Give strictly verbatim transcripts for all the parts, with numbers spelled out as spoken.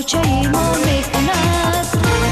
کوچه ما میکند.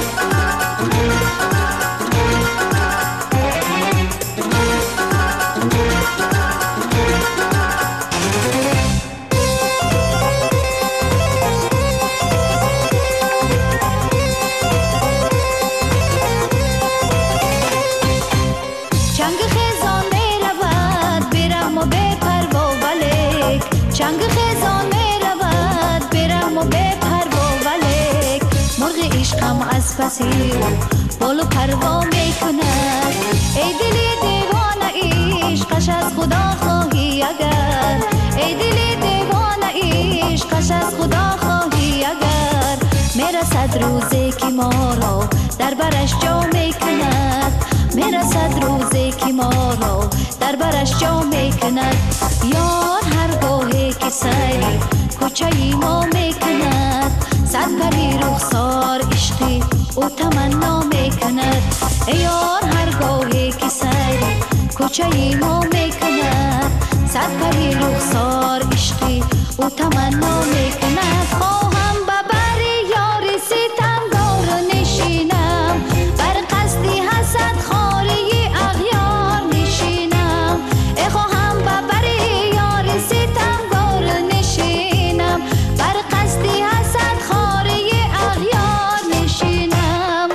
چنگ خیزان می رود برم و بپروا ولیک، چنگ خیزان می رود برم و بپروا ولیک، مرغ عشقم از پسی بال و پروا می کند. ای دلی دیوانه عشقش از خدا خواهی اگر، ای دلی دیوانه عشقش از خدا خواهی اگر، میرسد روزی که ما را در برش جا می کند، میرسد روزی که ما را در برش جا می کند. یار هر گاهی که سری کوچه ما می کند، صد پری رخسار عشقی او تمنا می کند. یار هر گاهی که سری کوچه ما می کند، صد پری رخسار عشقی او تمنا می کند. خواهم ببر یار ستمگار نشینم، بر قصدی حسد خاری اغیار نشینم. ای خواهم ببر یار ستمگار نشینم، بر قصدی حسد خاری اغیار نشینم.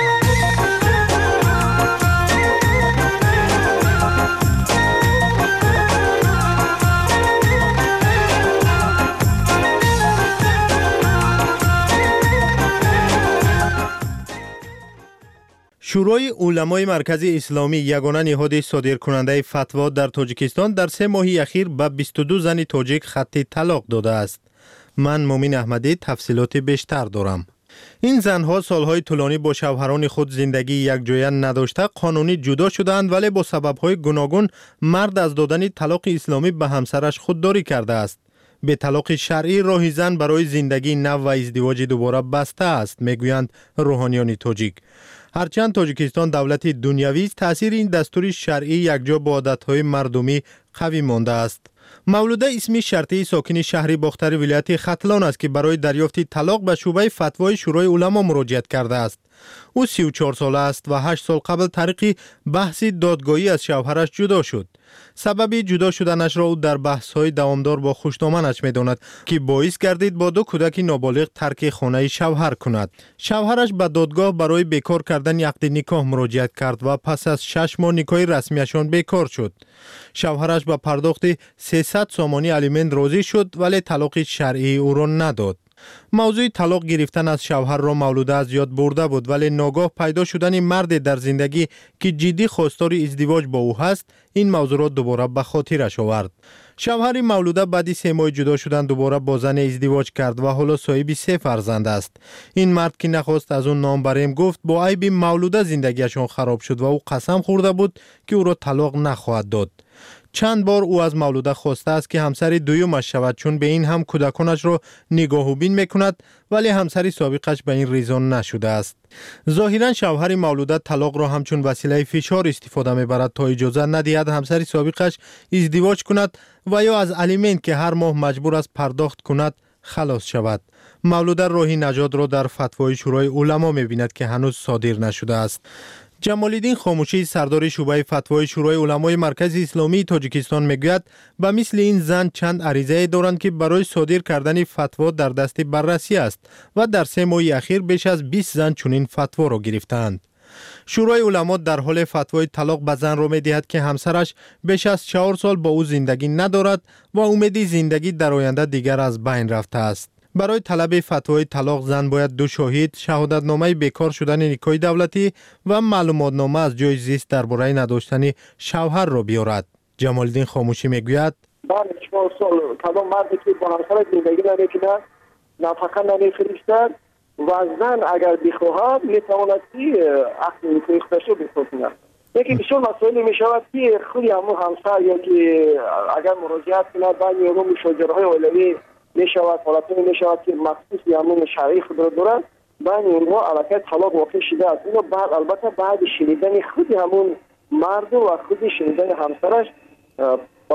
شورای علمای مرکز اسلامی یگانه نهاد صادرکننده فتوا در تاجیکستان در سه ماه اخیر به بیست و دو زن تاجیک خط طلاق داده است. من مومن احمدی تفصیلات بیشتر دارم. این زنها سالهای طولانی با شوهران خود زندگی یکجایه نداشته قانونی جدا شدند، ولی با سببهای گوناگون مرد از دادن طلاق اسلامی به همسرش خودداری کرده است. به طلاق شرعی راه زن برای زندگی نو و ازدواج دوباره بسته است، میگویند روحانیان تاجیک. هرچند تاجیکستان دولت دنیوی است، تاثیر این دستور شرعی یکجا با عادتهای مردمی قوی مانده است. مولوده اسمی شرطی ساکن شهر باختر ولایت ختلان است که برای دریافت طلاق به شعبه فتوای شورای علما مراجعت کرده است. او سی و چهار ساله است و هشت سال قبل طریق بحث دادگاهی از شوهرش جدا شد. سبب جدا شدنش را او در بحث‌های دوامدار با خوشنامانش می‌داند که باعث گردید با دو کودک نابالغ ترک خانه شوهر کند. شوهرش به دادگاه برای بیکار کردن عقد نکاح مراجعت کرد و پس از شش ماه نکاح رسمیشان بیکار شد. شوهرش با پرداخت سیصد سامانی الیمنت راضی شد، ولی طلاق شرعی او را نداد. موضوع طلاق گرفتن از شوهر را مولوده از یاد برده بود، ولی ناگاه پیدا شدن مرد در زندگی که جدی خواستار ازدواج با او هست این موضوع را دوباره به خاطرش آورد. شوهر مولوده بعد سه ماه جدا شدن دوباره با زن ازدواج کرد و حالا صاحب سه فرزند است. این مرد که نخواست از اون نام بریم گفت با عیب مولوده زندگیشان خراب شد و او قسم خورده بود که او را طلاق نخواهد داد. چند بار او از مولوده خواسته است که همسر دویمش شود، چون به این هم کودکانش را نگاه و بین میکند، ولی همسر سابقش به این ریزان نشده است. ظاهرا شوهر مولوده طلاق را همچون وسیله فشار استفاده میبرد تا اجازه ندهد همسر سابقش ازدواج کند و یا از الیمنت که هر ماه مجبور است پرداخت کند خلاص شود. مولوده راه نجات را در فتوای شورای علما میبیند که هنوز صادر نشده است. جمال‌الدین خاموشی سردار شعبه فتوای شورای علمای مرکز اسلامی تاجیکستان میگوید به مثل این زن چند عریضه دارند که برای صادر کردن فتوا در دست بررسی است و در سه ماه اخیر بیش از بیست زن چنین فتوا را گرفتند. شورای علما در حال فتوای طلاق به زن را می‌دهد که همسرش بیش از چهار سال با او زندگی ندارد و امید زندگی در آینده دیگر از بین رفته است. برای طلب فتوای طلاق زن باید دو شاهد، شهادتنامه بیکار شدن نکاح دولتی و معلوماتنامه از جای زیست درباره نداشتن شوهر را بیارد. جمال‌الدین خاموشی میگوید بعد چهار سال کدام مردی که با همسر زندگی نمی‌کند، نفقه نمی‌فرستد و زن اگر بخواهد میتواند که عقد نکاح خودش را بسازد. یکی بسیار مسائلی میشود که خودی همون همسر یا که اگر مراجعت کند بعد یارو مشاجرهای علمی میشود، حالتی میشود که مخصوص همون شرعی خود را دارد، بعد اونها علاقه طلاق واقع شده است. اینو بعد البته بعد شنیدن خود همون مرد و خود شنیدن همسرش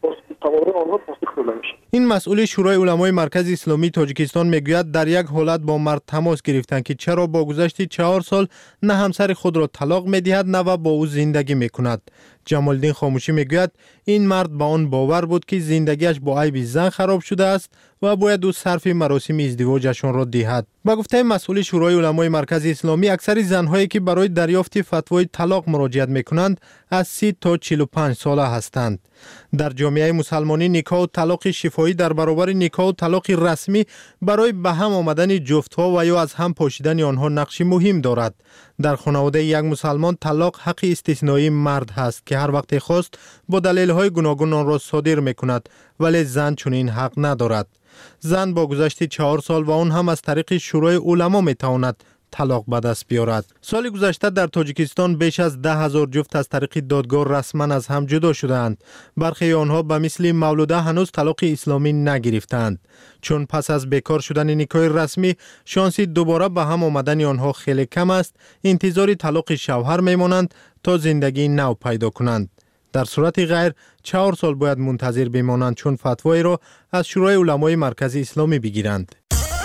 سوابق آنها تصدیق شده میشه. این مسئول شورای علمای مرکز اسلامی تاجیکستان میگوید در یک حالت با مرد تماس گرفتند که چرا با گذشت چهار سال نه همسر خود را طلاق میدهد نه و با او زندگی میکند. جمالدین خاموشی میگوید این مرد با آن باور بود که زندگیش با عیب زن خراب شده است و باید او صرف مراسم ازدواجشان را دهد. با گفته مسئول شورای علمای مرکز اسلامی اکثر زنهایی که برای دریافت فتوای طلاق مراجعت میکنند از سی تا چهل و پنج ساله هستند. در جامعه مسلمانی نکاح و طلاق شفاهی در برابر نکاح و طلاق رسمی برای به هم آمدن جفت‌ها و یا از هم پاشیدن آنها نقش مهم دارد. در خانواده یک مسلمان طلاق حق استثنایی مرد هست که هر وقت خواست با دلایل‌های گوناگون آن را صادر می‌کند، ولی زن چنین حق ندارد. زن با گذشت چهار سال و آن هم از طریق شورای علما می‌تواند طلاق به دست بیارد. سال گذشته در تاجیکستان بیش از ده هزار جفت از طریق دادگاه رسما از هم جدا شدند. برخی آنها به مثل مولوده هنوز طلاق اسلامی نگرفتند. چون پس از بیکار شدن نکاح رسمی شانس دوباره به هم آمدن آنها خیلی کم است، انتظار طلاق شوهر میمانند تا زندگی نو پیدا کنند. در صورت غیر چهار سال باید منتظر بمانند چون فتوای را از شورای علمای مرکز اسلامی بگیرند.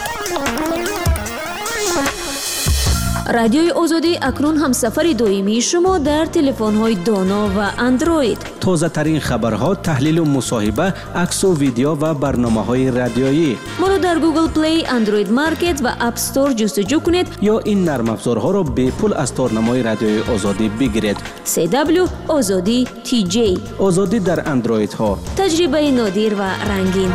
رادیوی آزادی اکنون هم سفر دائمی شما در تلفن‌های دانا و اندروید. تازه ترین خبرها، تحلیل و مصاحبه، عکس و ویدیو و برنامه‌های رادیویی. ما را در گوگل پلی، اندروید مارکت و اپ استور جستجو کنید یا این نرم افزارها را به پول از تارنمای رادیوی آزادی بگیرید. سی دبلیو آزادی تی جی. آزادی در اندروید ها. تجربه نادر و رنگین.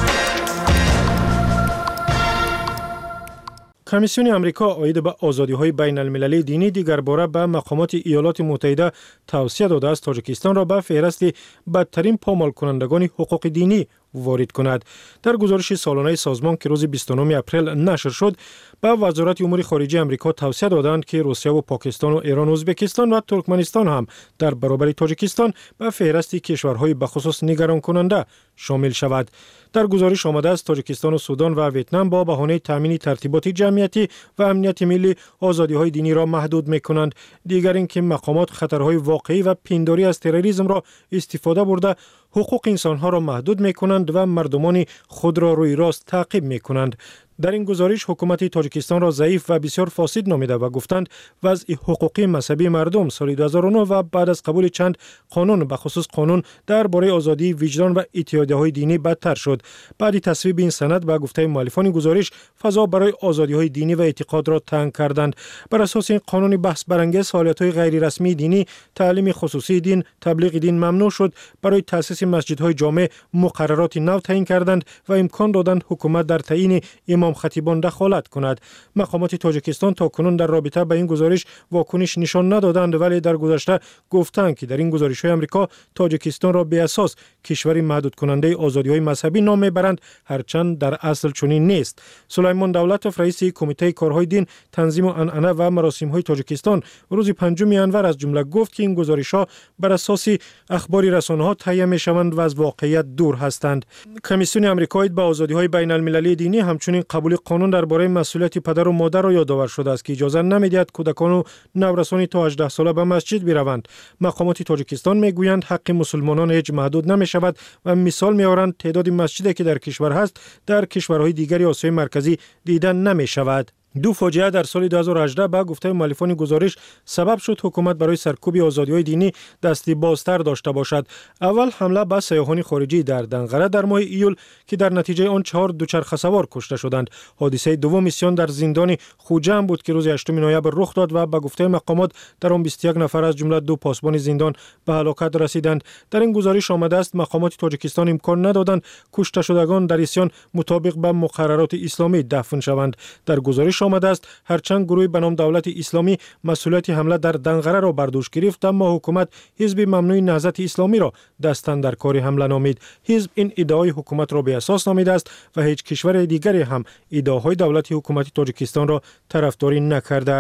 کمیسیون امریکا عاید به آزادی‌های بین‌المللی دینی دیگر باره به مقامات ایالات متحده توصیه داده است تاجیکستان را به فهرست بدترین پامال کنندگان حقوق دینی وارد کند. در گزارش سالانه سازمان که روز بیست و نهم اپریل نشر شد، به وزارت امور خارجه امریکا توصیه دادند که روسیه و پاکستان و ایران و ازبکستان و ترکمنستان هم در برابر تاجیکستان به فهرست کشورهای بخصوص نگران کننده شامل شود. در گزارش آمده است تاجیکستان و سودان و ویتنام با بهانه تامین ترتیبات جمعیتی و امنیت ملی آزادی‌های دینی را محدود می‌کنند. دیگر اینکه مقامات خطرهای واقعی و پنداری از تروریسم را استفاده برده حقوق انسان‌ها را محدود می‌کنند و مردمان خود را روی راست تعقیب می‌کنند. در این گزارش حکومت تاجیکستان را ضعیف و بسیار فاسد نامیده و گفتند وضع حقوقی مذهبی مردم سال دو هزار و نه و بعد از قبول چند قانون به خصوص قانون درباره آزادی وجدان و اتحادیه‌های دینی بدتر شد. بعد تصویب این سند به گفته مؤلفان گزارش فضا برای آزادی‌های دینی و اعتقاد را تنگ کردند. بر اساس این قانون بحث برانگیز فعالیت‌های غیر رسمی دینی، تعلیم خصوصی دین، تبلیغ دین ممنوع شد. برای تأسیس مسجدهای جامع مقررات نو تعیین کردند و امکان دادند حکومت در تعیین امام خطیبان دخالت کند. مقامات تاجیکستان تاکنون در رابطه با این گزارش واکنش نشان ندادند، ولی در گذشته گفتند که در این گزارش‌های آمریکا تاجیکستان را به اساس کشوری محدود کننده آزادی‌های مذهبی نام می‌برند، هرچند در اصل چنین نیست. سلیمان دولتوف رئیس کمیته کارهای دین، تنظیم و عنعنه و مراسم‌های تاجیکستان روز پنجم ژانویه از جمله گفت که این گزارش‌ها بر اساس اخباری رسانه‌ها تهیه می‌شوند و از واقعیت دور هستند. کمیسیون آمریکایی به آزادی‌های بین‌المللی دینی همچنین قبول قانون درباره مسئولیت پدر و مادر را یادآور شده است که اجازه نمی‌دهد کودکان و نورسان تا هجده ساله به مسجد بروند. مقامات تاجیکستان میگویند حق مسلمانان هیچ محدود نمی‌شود و مثال می‌آورند تعداد مسجدی که در کشور هست در کشورهای دیگری آسیای مرکزی دیده نمی‌شود. دو فاجعه در سال دو هزار و هجده به گفته مؤلفان گزارش سبب شد حکومت برای سرکوب آزادی‌های دینی دستی بازتر داشته باشد. اول حمله به سیاحان خارجی در دنقره در ماه ایول که در نتیجه آن چهار دوچرخه سوار کشته شدند. حادثه دوم اسیان در زندان خوجم بود که روز هشتم نوامبر رخ داد و به گفته مقامات در آن بیست و یک نفر از جمله دو پاسبان زندان به هلاکت رسیدند. در این گزارش آمده است مقامات تاجیکستان امکان ندادند کشته شدگان در اسیان مطابق به مقررات اسلامی دفن شوند. در گزارش آمده است هرچند گروهی به نام دولت اسلامی مسئولیت حمله در دنقره را بر دوش گرفت، اما حکومت حزب ممنوع نهضت اسلامی را دستن در کار حمله نامید. حزب این ادعای حکومت را به اساس نامیده است و هیچ کشور دیگری هم ادعاهای دولت حکومت تاجیکستان را طرفداری نکرده است.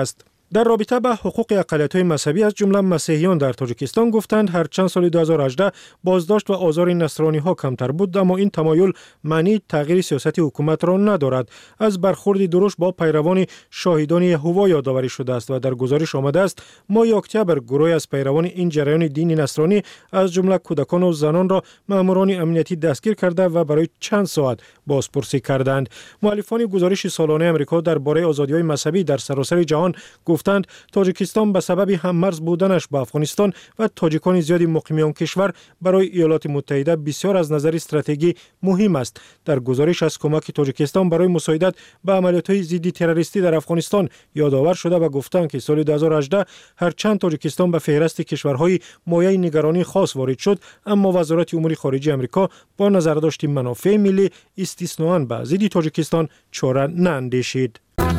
در رابطه با حقوق اقلیت‌های مذهبی از جمله مسیحیان در تاجیکستان گفتند هرچند سال دو هزار و هجده بازداشت و آزار نصرانی‌ها کمتر بود، اما این تمایل معنی تغییر سیاست حکومت را ندارد. از برخورد درشت با پیروان شاهدان یهوه یادآوری شده است و در گزارش آمده است ماه اکتبر گروهی از پیروان این جریان دینی نصرانی از جمله کودکان و زنان را ماموران امنیتی دستگیر کرده و برای چند ساعت بازپرسی کردند. مؤلفان گزارش سالانه آمریکا درباره آزادی‌های مذهبی در سراسر جهان گفتند تاجیکستان به سبب هممرز بودنش با افغانستان و تاجیکان زیادی مقیم آن کشور برای ایالات متحده بسیار از نظر استراتژی مهم است. در گزارش از کمک تاجیکستان برای مساعدت به عملیات‌های ضد تروریستی در افغانستان یادآور شده و گفتند که سال دو هزار و هجده هرچند تاجیکستان به فهرست کشورهای مایه نگرانی خاص وارد شد، اما وزارت امور خارجه آمریکا با نظرداشت منافع ملی استثناءً به ضد تاجیکستان چاره ناندیشید.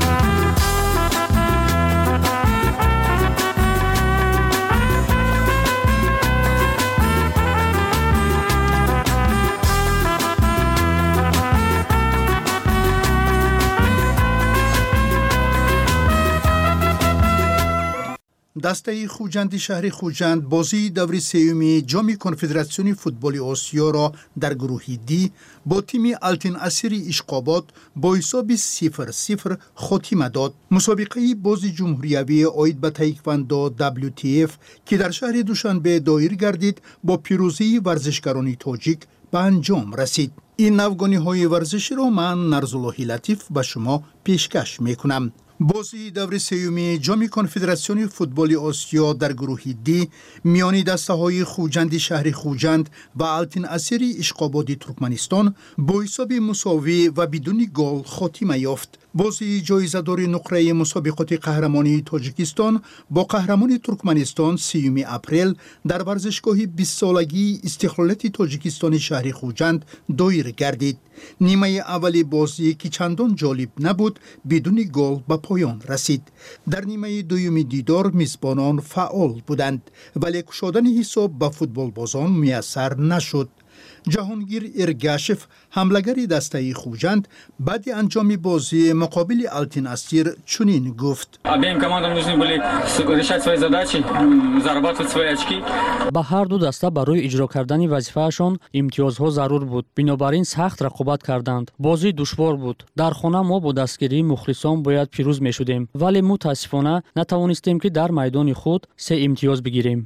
دسته خوجند شهر خوجند بازی دور سیوم جام کنفدراسیون فوتبال آسیا را در گروه دی با تیم التین اسیری اشقابات با حساب صفر صفر خاتمه داد. مسابقه بازی جمهوریوی آید به تایکواندو دبلیو تی اف که در شهر دوشنبه دایر گردید با پیروزی ورزشکاران تاجیک به انجام رسید. این نوگانی های ورزشی را من نرزاللهی لطیف به شما پیشکش میکنم. بازی دور سیوم جام کنفدراسیون فوتبال آسیا در گروه دی میان دسته های خوجند شهر خوجند و التین اسیری اشقابادی ترکمنستان با حساب مساوی و بدون گل خاتمه یافت. بازی جایزه‌دار نقره مسابقات قهرمانی تاجیکستان با قهرمان ترکمنستان سیوم اپریل در ورزشگاه بیست سالگی استقلالیت تاجیکستان شهر خوجند دایر گردید. نیمه اول بازی که چندان جالب نبود بدون گل به پایان رسید. در نیمه دوم دیدار میزبانان فعال بودند ولی کشادن حساب به فوتبال بازان میسر نشد. جهانگیر ارگاشف حملگری دسته خوجند بعد انجام بازی مقابل التین اسیر چنین گفت: با هر دو دسته برای اجرا کردن وظیفه‌شان امتیازها ضرور بود، بنابراین سخت رقابت کردند. بازی دشوار بود. در خانه ما با دستگیری مخلصان باید پیروز می‌شدیم، ولی متاسفانه نتوانستیم که در میدان خود سه امتیاز بگیریم.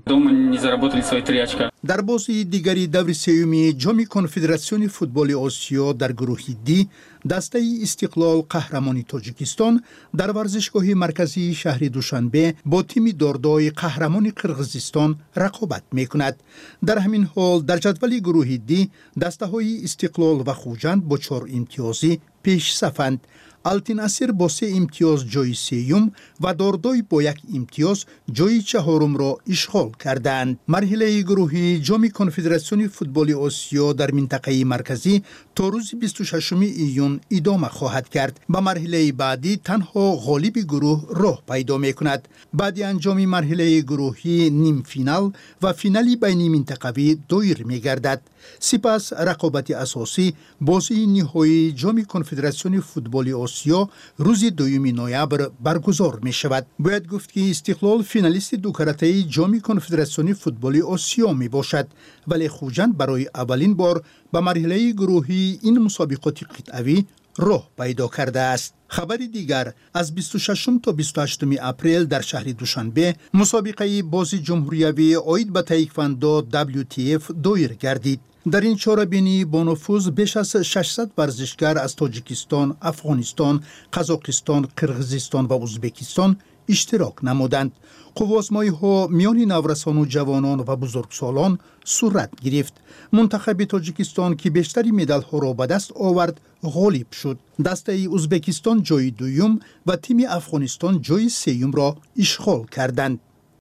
در بازی دیگری دور سیوم جام کنفدراسیون فوتبال آسیا در گروه دی دسته استقلال قهرمانی تاجیکستان در ورزشگاه مرکزی شهر دوشنبه با تیم داردای قهرمان قرغیزستان رقابت میکند. در همین حال در جدول گروه دی دسته های استقلال و خوجند با چهار امتیازی پیش صفند. التین اسیر با سه امتیاز جای سیوم و داردای با یک امتیاز جای چهارم را اشغال کردند. مرحله گروهی جام کنفدراسیون فوتبال آسیا در منطقه مرکزی تا روز بیست و ششم ایون ادامه خواهد کرد. به مرحله بعدی تنها غالب گروه راه پیدا می کند. بعد انجام مرحله گروهی نیم فینال و فینالی بین منطقوی دایر می گردد. سپس رقابت اساسی بازی نهایی جام کنفدراسیون فوتبال آسیا روز دوم نوامبر برگزار می شود. باید گفت که استقلال فینالیست دو کرته جام کنفدراسیون فوتبال آسیا می باشد، ولی خوجند برای اولین بار به مرحله گروهی این مسابقات قطعی راه پیدا کرده است. خبر دیگر از بیست و ششم تا بیست و هشتم اپریل در شهر دوشنبه مسابقه بازی جمهوریوی آید به تایکواندو دبلیو تی اف دایر گردید. در این چاره‌بینی با نفوذ بیش از ششصد ورزشکار از تاجیکستان، افغانستان، قزاقستان، قرغیزستان و ازبکستان اشتراک نمودند. قوازمایی‌ها میان نورسان و جوانان و بزرگسالان صورت گرفت. منتخب تاجیکستان که بیشتری مدال‌ها را به دست آورد غالب شد. دسته ازبکستان جای دوم و تیم افغانستان جای سوم را اشغال کردند.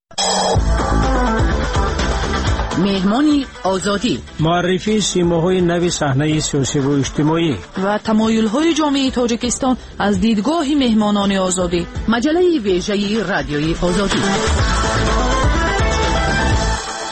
مهمانی آزادی، معرفی سیماهای نوی صحنه سیاسی و اجتماعی و تمایل‌های جامعه تاجیکستان از دیدگاه مهمانان آزادی. مجله ویژه رادیوی آزادی.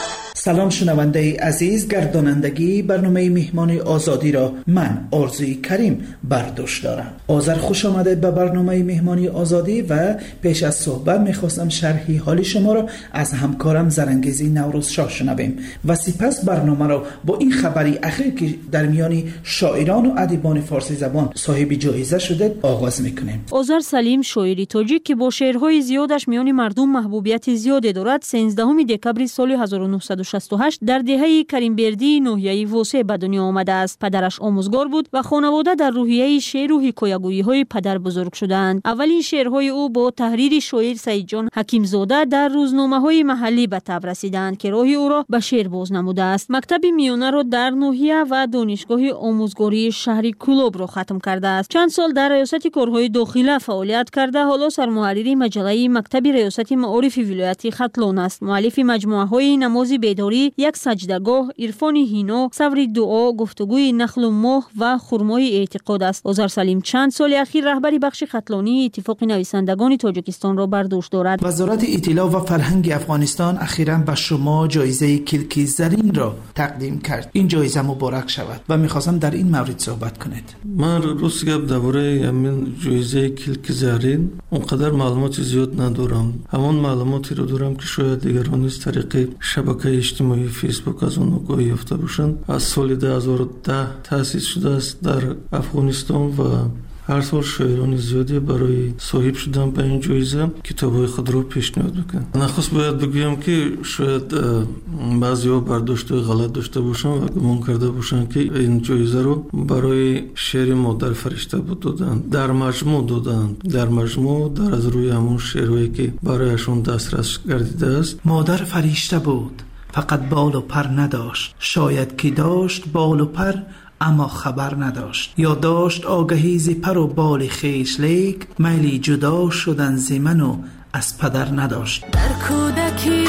سلام شنونده عزیز، گردانندگی برنامه مهمان آزادی را من آرزوی کریم برداشت دارم. آذر خوش آمده به برنامه مهمانی آزادی و پیش از صحبت میخواستم شرحی حالی شما را از همکارم زرنگیزی نوروز شاه شنویم و سپس برنامه را با این خبری اخیر که در میان شاعران و ادیبان فارسی زبان صاحب جایزه شده آغاز میکنیم. آذر سلیم شاعری تاجیک که با شعرهای زیادش میان مردم محبوبیت زیادی دارد، سیزدهم دکبر سال هزار و نهصد و شصت و هشت در دهه کریمبردی ناحیه واسع به دنیا آمده است. پدرش آموزگار بود و خانواده در روحیه شعر و حکایه‌گویی های پدر بزرگ شدند. اولین شعرهای او با تحریر شاعر سعید جان حکیم زاده در روزنامه‌های محلی به تب رسیدند که راه او را به شعر باز نموده است. مکتب میانه را در ناحیه و دانشگاه آموزگاری شهری کلوب را ختم کرده است. چند سال در ریاست کارهای داخله فعالیت کرده، حالا سرمحرری مجله مکتب ریاست معارف ولایت ختلان است. مؤلف مجموعه‌های نماز بیداری، یک سجدهگاه، عرفان هینا، صبر دعا، گفتگوی نخل و ماه و خرمای اعتقاد است. آذر سلیم چند سال اخیر رهبری بخش ختلانی اتفاق نویسندگان تاجیکستان را بر دوش دارد. وزارت اطلاع و فرهنگ افغانستان اخیراً به شما جایزه کلکی زرین را تقدیم کرد. این جایزه مبارک شود و می‌خواستم در این مورد صحبت کنید. من روز گپ درباره همین جایزه کلکی زرین اونقدر معلومات زیاد ندارم. همون معلوماتی رو دارم که شاید دیگران از طریق شبکه اجتماعی فیسبوک از اون آگاهی یافته باشند. از سال دو هزار و ده تأسیس شده است در افغانستان و هر سال شاعران زیادی برای صاحب شدن به این جایزه کتاب‌های خود را پیشنهاد میکنند. نخست باید بگویم که شاید بعضی‌ها برداشت غلط داشته باشند و گمان کرده باشند که این جایزه رو برای شعر مادر فرشته بود دادند. در مجموع دادند. در مجموع در از روی همون شعرهایی که برایشون دسترس گردیده است. مادر فرشته بود، فقط بال و پر نداشت. شاید که داشت بال و پر اما خبر نداشت، یا داشت آگهی ز پر و بال خویش، لیک میلی جدا شدن ز من و از پدر نداشت. در کودکی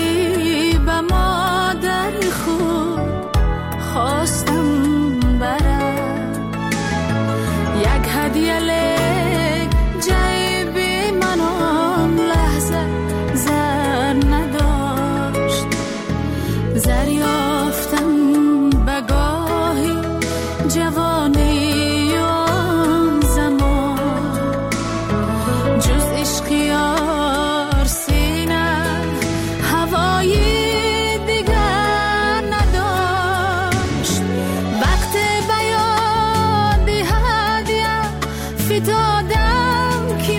به مادر خود خواستم برد یک هدیه، لیک جیب من آن لحظه زر نداشت. زر یافتم بگاهی جوانی آن زمان، جز عشق یار سینه هوایی دیگر نداشت. وقت بیاد هدیه فتادم که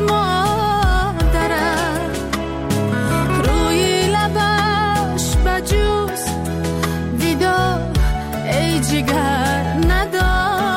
مادرم روی لبش بجوز ویدا ای جگر نداشت.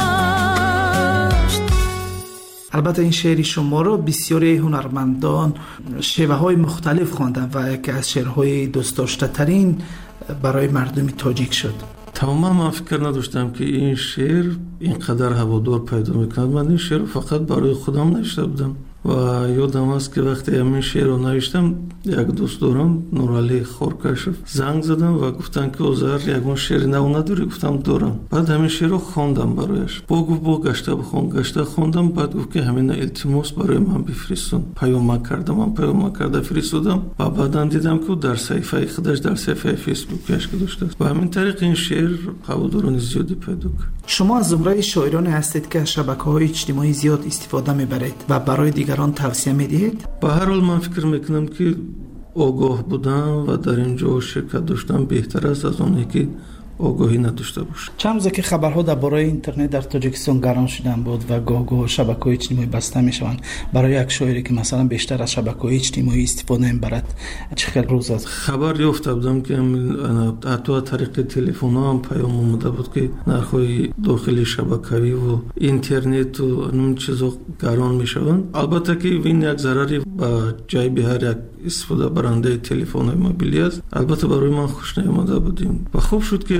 البته این شعر شما رو بسیاری هنرمندان شیوه های مختلف خواندن و یکی از شعرهای دوست داشته ترین برای مردم تاجیک شد. تماما من فکر نداشتم که این شعر اینقدر هوادار پیدا میکند. من این شعر فقط برای خودم نوشته بودم و یادم است که وقتی همین شعر رو نوشتم یک دوست دارم نورعلی خورکشف زنگ زدم و گفتن که آذر یگون شعر نو نداری؟ گفتم دارم. بعد همین شعر رو خواندم برایش. با گفت با گشته بخون. گشته خواندم. بعد گفت که همین التماس برای من بفرستون. پیام کردم. من پیام کرده فرستادم و بعداً دیدم که در صفحه خودش در صفحه فیسبوکش گذاشته است و همین طریق این شعر هواداران زیادی پیدا کرد. شما از زمره شاعرانی هستید که از شبکه‌های اجتماعی زیاد استفاده می‌برید و برای دیگران توصیه می‌دهید؟ به هر حال من فکر می‌کنم که آگاه بودن و در اینجا شرکت داشتن بهتر است از اونی که آگاهی نداشته باشه. چند روزه که خبرها درباره اینترنت در تاجیکستان گران شدن بود و گاه گاه شبکه‌های اجتماعی بسته میشوند. برای یک شاعری که مثلا بیشتر از شبکه‌های اجتماعی استفاده می‌برد چه خیلی روز است؟ خبر یافته بودم که حتی از طریق تلفن هم پیام اومده بود که نرخ‌های داخلی شبکه‌ای و اینترنت و اون چیزا گران میشوند. البته که این یک ضرری به جیب هر یک استفاده برنده تلفن‌های موبیلی است. البته برای من خوش نیامده بودیم و خوب شد که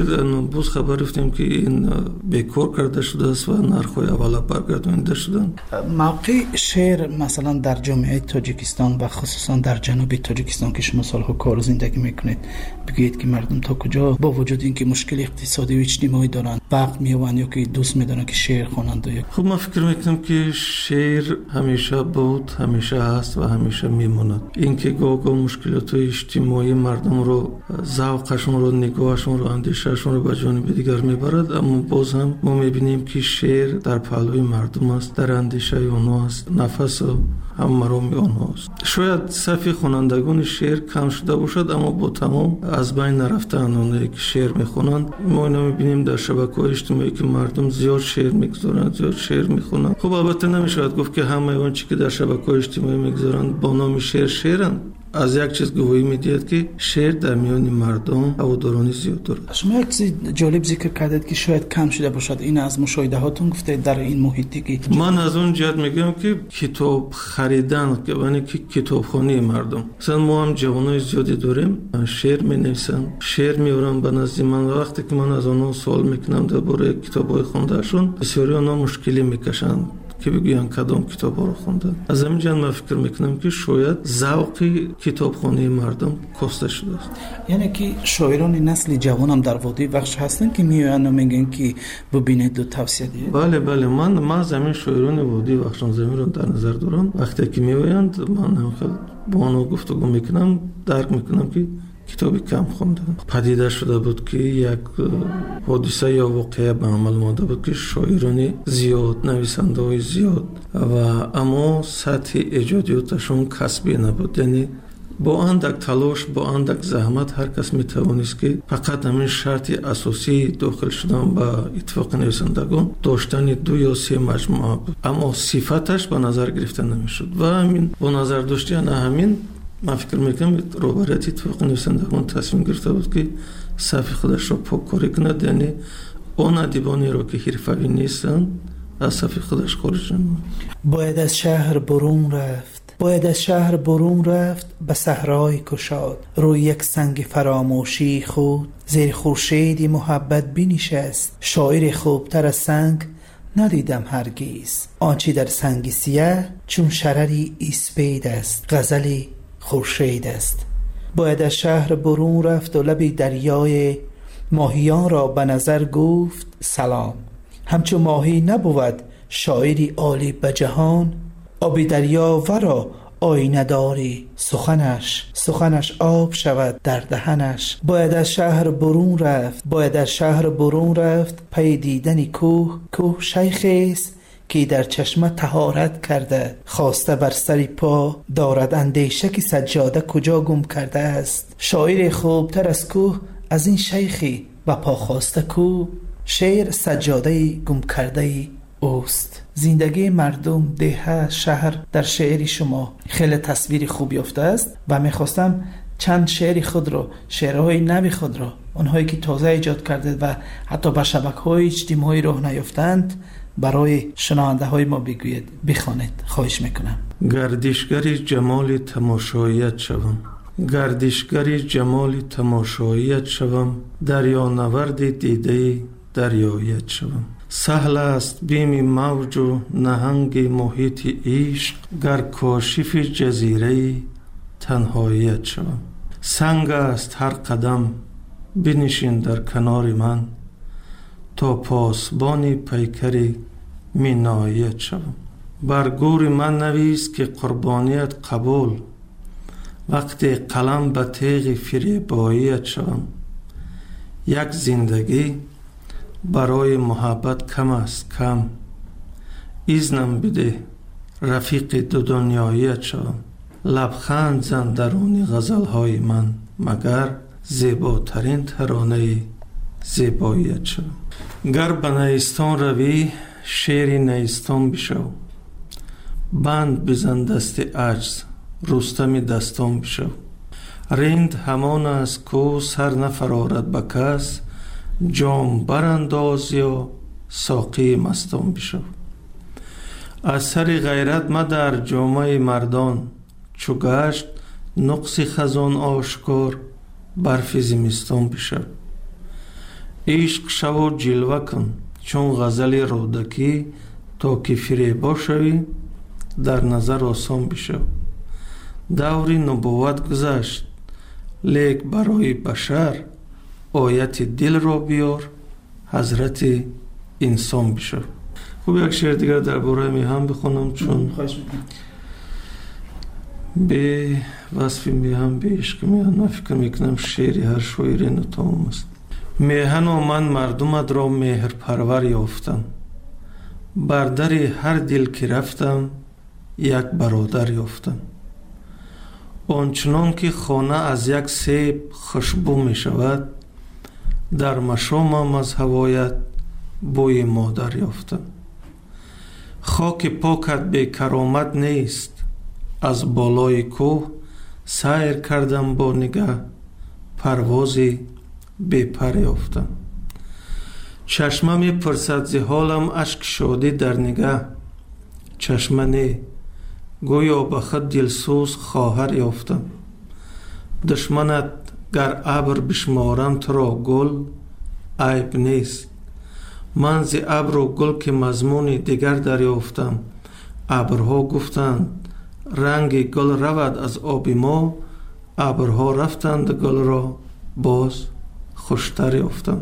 باز خبر رفتیم که این بیکار کرده شده است و نرخ‌های اولا برگردانیده شدن. موقع شعر مثلا در جامعه تاجیکستان و خصوصا در جنوب تاجیکستان که شما سالها کار و زندگی میکنید، بگید که مردم تا کجا با وجود اینکه مشکل اقتصادی و اجتماعی دارن وقت میوان یا که دوست میدونن که شعر خوانند؟ خب من فکر میکنم که شعر همیشه بود، همیشه هست و همیشه میموند. اینکه گاه گاه مشکلات اجتماعی مردم رو، ذوقشون رو، نگاهشون رو، اندیشهشون رو به جانب دیگر میبرد، اما باز هم ما میبینیم که شعر در پهلوی مردم است، در اندیشه اونها است، نفس هم مرام اونها است. شاید صفی خوانندگان شعر کم شده باشد، اما با تمام از بین نرفته اونایی که شعر میخونند. ما اینو میبینیم در شبکه‌های اجتماعی که مردم زیاد شعر میگذارند، زیاد شعر میخونند. خب البته نمیشود گفت که همه اون چیزی که در شبکه‌های اجتماعی میگذارند با نام شعر شعرند. از یک چیز گواهی میدید که شعر در میان مردم هوادارانی زیاد دارد. شما یک چیز جالب ذکر کردید که شاید کم شده باشد، این از مشاهده هاتون گفته در این محیطی که من از اون جهت میگم که کتاب خریدن که یعنی که کتابخوانی مردم، مثلا ما هم جوانای زیادی داریم شعر مینویسن، شعر میارن به نزد من. وقتی که من از اونها سوال میکنم درباره کتابای خوندهشون، بسیاری اونها مشکلی میکشن که بگوین کدام کتاب رو خوندن. از همین جهت من فکر میکنم که شاید ذوق کتابخوانی مردم کاسته شده است. یعنی که شاعران نسل جوان هم در وادی وخش هستن که میان و میگن که ببینید و توصیه دید. بله بله من من زمین شاعران وادی وخش زمین رو در نظر دارم. وقتی که میآیند من هم خیلی با آنها گفتگو میکنم، درک میکنم که کتابی کم خوندن. پدیده شده بود که یک حادثه یا واقعه به عمل آمده بود که شاعران زیاد، نویسنده های زیاد و اما سطح ایجادیاتشون کسبی نبود. یعنی با اندک تلاش، با اندک زحمت هر کس میتوانست که فقط همین شرط اساسی داخل شدن به اتفاق نویسندگان داشتن دو یا سه مجموعه بود، اما صفتش به نظر گرفته نمیشد و همین با نظر داشتن همین من فکر میکنم روبرت اتفاق نویسندگان تصمیم گرفته بود که صف خودش را پاککاری کند، یعنی اون ادیبانی را که حرفه‌ای نیستن از صف خودش خارج نمود. باید از شهر برون رفت، باید از شهر برون رفت به صحرای کشاد، روی یک سنگ فراموشی خود زیر خورشیدی محبت بنشست. شاعر خوبتر از سنگ ندیدم هرگیز، آنچه در سنگ سیاه چون شرری اسپید است، غزلی خورشید است. باید از شهر برون رفت و لبی دریای ماهیان را به نظر گفت سلام. همچو ماهی نبود شاعری عالی به جهان، آبی دریا ورا آینه داری سخنش، سخنش آب شود در دهنش. باید از شهر برون رفت، باید از شهر برون رفت پی دیدن کوه، کوه شیخی است که در چشمه طهارت کرده، خواسته بر سری پا دارد اندیشه که سجاده کجا گم کرده است. شاعر خوبتر از کوه از این شیخی و پا خواسته کو، شعر سجاده گم کرده اوست. زندگی مردم، ده، شهر در شعری شما خیلی تصویری خوب یافته است و میخواستم چند شعری خود را، شعرهای نوی خود را، اونهایی که تازه ایجاد کرده و حتی به شبکه‌های اجتماعی راه نیافتند برای شنونده های ما بگوید، بخوانید، خواهش میکنم. گردشگری جمال تماشاییت شوم، گردشگری جمال تماشاییت شوم، دریا نورد دیده دریایت شوم. سهل است بیم موج و نهنگ محیط عشق، گر کاشف جزیره تنهاییت شوم. سنگ است هر قدم بنشین در کنار من، تا پاسبان پیکری مینایت شوم. بر گور من نویس که قربانیت قبول، وقتی قلم به تیغ فریباییت شوم. یک زندگی برای محبت کم است کم، ایزنم بده رفیق دو دنیاییت شوم. لبخند زن درون غزلهای من، مگر زیباترین ترانه زیباییت شوم. گر به نیستان روی شعر نیستان بشو، بند بزن دست عجز رستم دستان بشو. رند همان از کو سر نفرارد به کس، جام برانداز یا ساقی مستان بشو. از سر غیرت مدر جامه مردان، چو گشت نقص خزان آشکار برف زمستان بشو. عشق شو جلوه کن چون غزل رودکی تا که فریبا شوی در نظر آسان بشو. دوری نبوت گذشت لیک برای بشر آیت دل را بیار حضرت انسان بشو. خوب یک شعر دیگر درباره میهن بخونم چون به وصف میهن به عشق میهن من فکر میکنم شعری هر شاعری نتمام است. میهن و من مردمت را مهر پرور یافتم، بر در هر دل که رفتم یک برادر یافتم. آنچنان که خانه از یک سیب خوشبو می شود، در مشامم از هوایت بوی مادر یافتم. خاک پاکت به کرامت نیست، از بالای کوه سیر کردم با نگه پروازی بی پر یافتم. چشمه می پرسد ز حالم اشک شادی در نگه، چشمه نه گویا به خود دلسوز خواهر یافتم. دشمنت گر ابر بشمارم تو را گل عیب نیست، من ز ابر و گل که مضمون دیگر دریافتم. ابرها گفتند رنگ گل رود از آب ما، ابرها رفتند گل را باز خوشتر یافتم.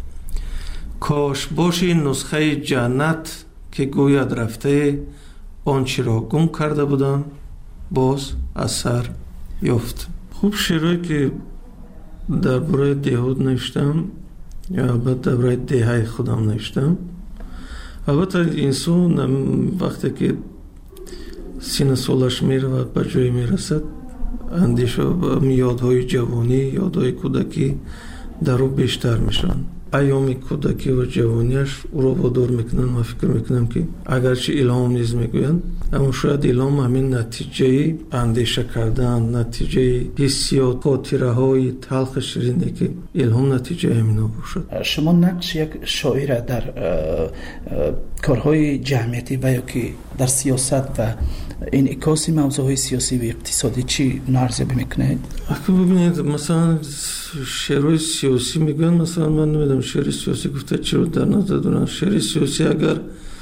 کاش باشی نسخه جنت که گوید رفته، آنچه را گم کرده بودم باز از سر یافت. خوب شعرهایی که درباره دهود نوشتم یا البته درباره دهه خودم نوشتم. البته انسان وقتی که سین سالش میرود به جای میرسد، اندیشه و یادهای جوانی، یادهای کودکی در او بیشتر میشن. ایام کودکی و جوانیش او را وادار میکنن. من فکر میکنم که اگرچه الهام نیز میگویند، اما شاید الهام همین نتیجه اندیشه کردن، نتیجه حسیات، خاطره های تلخ شیرینی که الهام نتیجه همینا باشد. شما نقش یک شاعر در کارهای جمعیتی و یا که در سیاست و این اکاسی موضوعهای سیاسی و اقتصادی چی نارزیابی میکنه؟ اگه ببینید مثلا شعرهای سیاسی میگن، مثلا من نمیدونم شعر سیاسی گفته چی رو در نظر دارن. شعر سیاسی اگر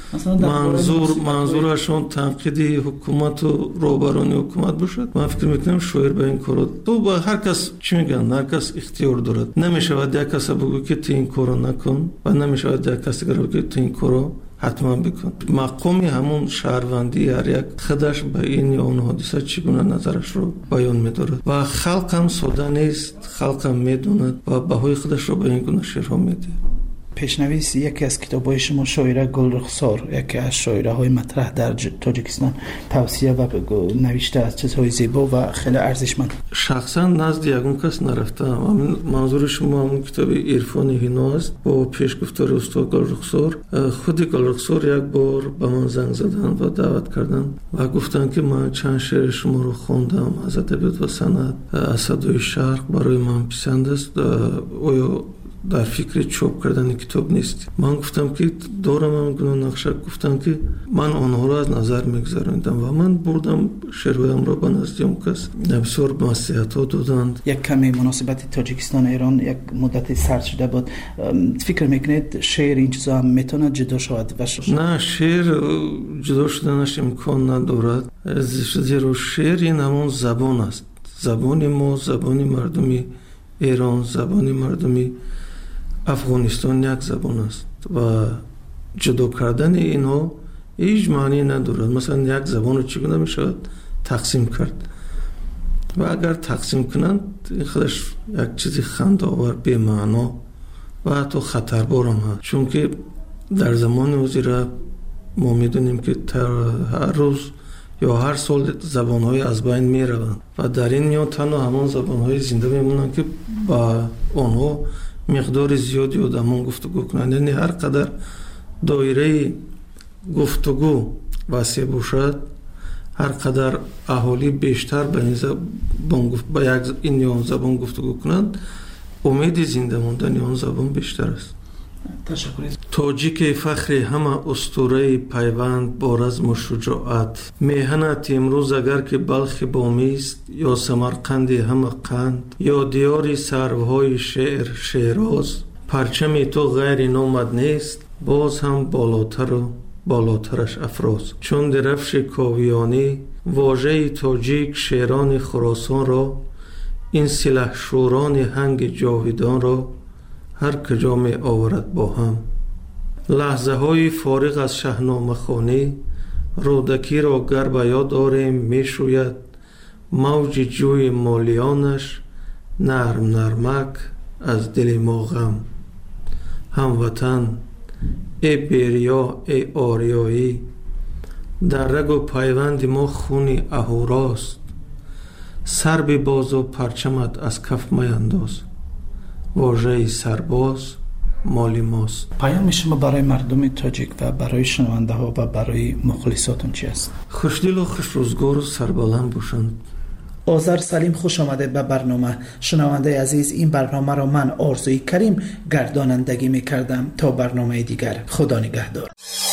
منظور منظورشون تنقیدی حکومت و روبرانی حکومت باشد، من فکر میکنم شاعر به این کارو تو با هر کس چی میگن، هر کس اختیار دارد. نمیشود یک کس بگو که تو این کارو نکن و نمیشود یک کس بگو که تو این کارو حتما بکن. مقامی همون شهروندی هر یک خودش به این یا اون حادثه چگونه نظرش رو بیان می‌دارد و خلق هم ساده نیست، خلق هم میدوند و بهای خودش رو به این گونه شعرها میده. پیشنویس یکی از کتاب‌های شما شاعره گلرخسار، یکی از شاعره‌های مطرح در تاجیکستان، توصیه و نوشته از چیزهای زیبا و خیلی ارزشمند. شخصا نزد یگون کس نرفتم. منظور شما همون کتاب عرفان هینا است با پیشگفتار استاد گلرخسار. خود گلرخسار یک بار به من زنگ زدن و دعوت کردن و گفتن که من چند شعر شما رو خواندم از ادبیات و صنعت، از صدای شرق برای من پسند است، آیا در فکر چاپ کردن کتاب نیست؟ من گفتم که دارم هم گناه نقشه. گفتم که من آنها را از نظر میگذراندم و من بردم شعرهایم را به نزد اون کس، بسیار نصیحت ها دادند. یک کمی مناسبت تاجیکستان ایران یک مدت سرد شده بود. فکر میکنید شعر این چیزا هم میتونه جدا شود و شد؟ نه، شعر جدا شدنش امکان ندارد، زیرا شعر این همون زبان است. زبان ما، زبان مردمی ایران، زبان مردمی افغانستان یک زبان است و جدا کردن اینها هیچ معنی ندارد. مثلا یک زبان رو چگونه میشود تقسیم کرد و اگر تقسیم کنند این خودش یک چیزی خنده‌آور، بی معنا و حتی خطربار هم هست، چون که در زمان وزیره ما میدونیم که هر روز یا هر سال زبان‌های از بین میروند و در این میان تنها همان زبان‌های زنده میمونند که با آنها مقدار زیادی آدمان گفتگو کنند. یعنی هر قدر دایره گفتگو وسیع باشد، هر قدر اهالی بیشتر به این زبان با یک این یا زبان گفتگو کنند، امید زنده ماندن آن زبان بیشتر است. تشکر. تاجیک فخر همه اسطوره پیوند با رزم و شجاعت، میهنت امروز اگر که بلخ بامی است یا سمرقند همه قند، یا دیاری سروهای شعر شیراز، پرچم تو غیر نامد نیست، باز هم بالاتر و بالاترش افراز. چون درفش کاویانی واژه تاجیک شیران خراسان را، این سلح شوران هنگ جاویدان را هر کجا می آورد با هم. لحظه های فارغ از شاهنامه خوانی رودکی را گر به یاد آریم می شوید موج جوی مالیانش نرم نرمک از دل ما غم. هموطن ای بیریا ای آریایی، در رگ و پیوند ما خون اهوراست. سر به باز و پرچمت از کف میانداز، واژه سرباز مالی ماست. پیام شما برای مردم تاجیک و برای شنونده ها و برای مخلصاتون چی است؟ خوشدل و خوش روزگار و سربلند باشند. آذر سلیم، خوش آمده به برنامه. شنونده عزیز، این برنامه را من آرزوی کریم گردانندگی می کردم. تا برنامه دیگر، خدا نگهدار.